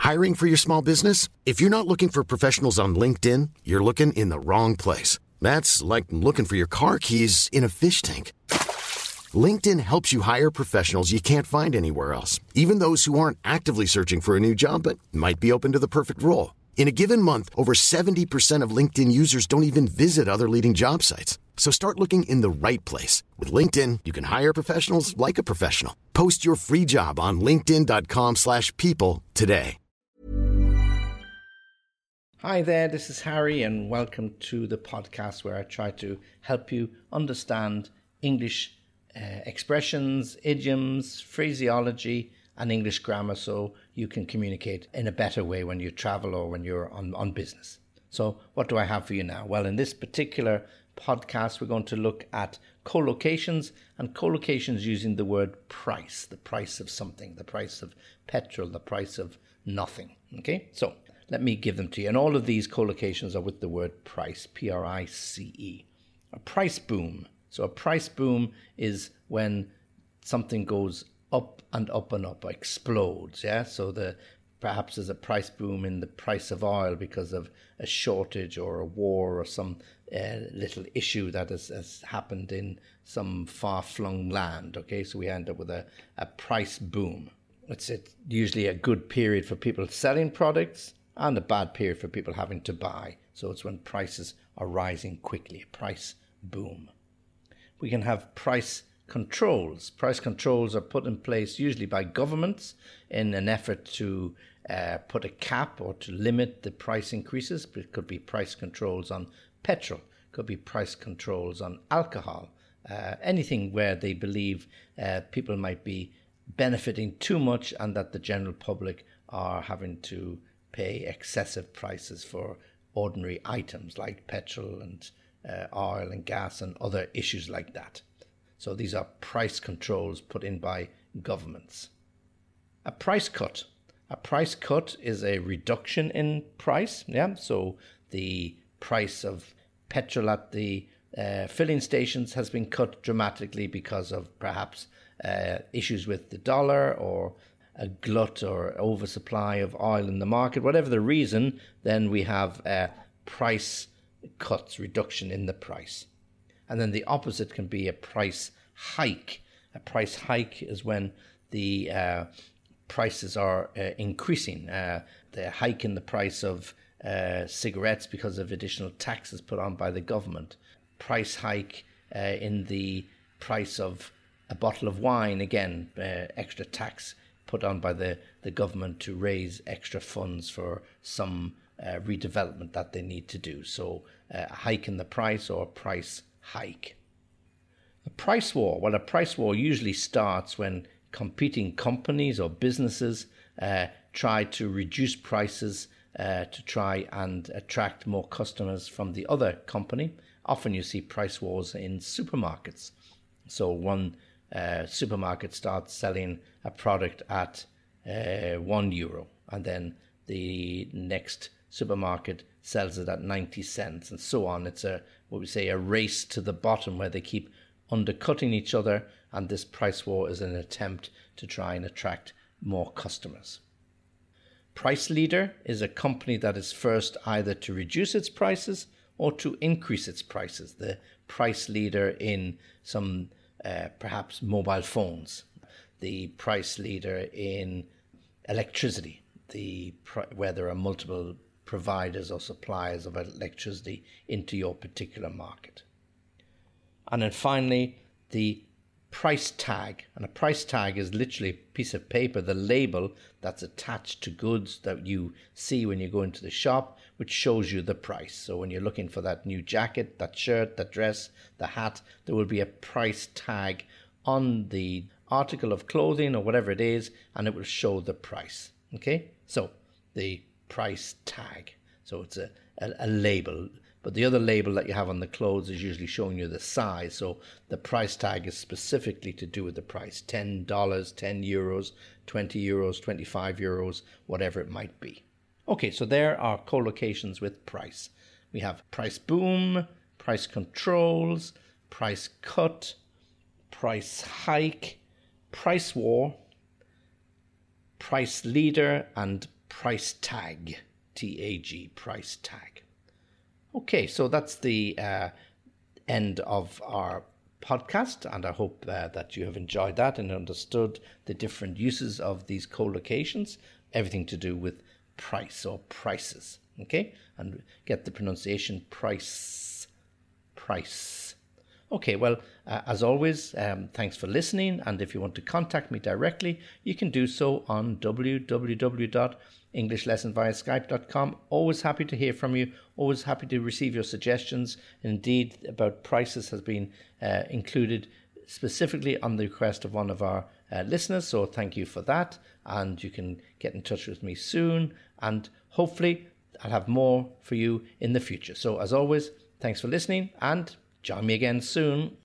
Hiring for your small business? If you're not looking for professionals on LinkedIn, you're looking in the wrong place. That's like looking for your car keys in a fish tank. LinkedIn helps you hire professionals you can't find anywhere else, even those who aren't actively searching for a new job but might be open to the perfect role. In a given month, over 70% of LinkedIn users don't even visit other leading job sites. So start looking in the right place. With LinkedIn, you can hire professionals like a professional. Post your free job on linkedin.com/people today. Hi there, this is Harry and welcome to the podcast where I try to help you understand English expressions, idioms, phraseology and English grammar so you can communicate in a better way when you travel or when you're on business. So what do I have for you now? Well, in this particular podcast, we're going to look at collocations and collocations using the word price, the price of something, the price of petrol, the price of nothing. Okay, so let me give them to you. And all of these collocations are with the word price, P-R-I-C-E. A price boom. So a price boom is when something goes up and up and up, explodes, yeah? So perhaps there's a price boom in the price of oil because of a shortage or a war or some little issue that has happened in some far-flung land, okay? So we end up with a price boom. It's usually a good period for people selling products and a bad period for people having to buy. So it's when prices are rising quickly, a price boom. We can have price controls. Price controls are put in place usually by governments in an effort to put a cap or to limit the price increases. It could be price controls on petrol, could be price controls on alcohol, anything where they believe people might be benefiting too much and that the general public are having to pay excessive prices for ordinary items like petrol and oil and gas and other issues like that. So these are price controls put in by governments. A price cut. A price cut is a reduction in price. Yeah. So the price of petrol at the filling stations has been cut dramatically because of perhaps issues with the dollar or a glut or oversupply of oil in the market. Whatever the reason, then we have price cuts, reduction in the price. And then the opposite can be a price hike. A price hike is when the prices are increasing. The hike in the price of cigarettes because of additional taxes put on by the government. Price hike in the price of a bottle of wine, again, extra tax put on by the government to raise extra funds for some redevelopment that they need to do. So a hike in the price or a price hike. A price war. Well, a price war usually starts when competing companies or businesses try to reduce prices to try and attract more customers from the other company. Often you see price wars in supermarkets. So one supermarket starts selling a product at €1 and then the next supermarket sells it at 90 cents and so on. It's what we say a race to the bottom where they keep undercutting each other, and this price war is an attempt to try and attract more customers. Price leader is a company that is first either to reduce its prices or to increase its prices. The price leader in some perhaps mobile phones, the price leader in electricity, where there are multiple providers or suppliers of electricity into your particular market. And then finally, the price tag. And a price tag is literally a piece of paper, the label that's attached to goods that you see when you go into the shop, which shows you the price. So when you're looking for that new jacket, that shirt, that dress, the hat, there will be a price tag on the article of clothing or whatever it is, and it will show the price. Okay, so the price tag. So it's a label. But the other label that you have on the clothes is usually showing you the size. So the price tag is specifically to do with the price. $10, €10, €20, €25, whatever it might be. Okay, so there are collocations with price. We have price boom, price controls, price cut, price hike, price war, price leader, and price tag, T-A-G, price tag. Okay, so that's the end of our podcast, and I hope that you have enjoyed that and understood the different uses of these collocations, everything to do with price or prices, okay? And get the pronunciation price. Okay, well, as always, thanks for listening, and if you want to contact me directly, you can do so on www.englishlessonviaskype.com. Always happy to hear from you, always happy to receive your suggestions. Indeed, about prices has been included specifically on the request of one of our listeners, so thank you for that, and you can get in touch with me soon, and hopefully I'll have more for you in the future. So as always, thanks for listening, and join me again soon.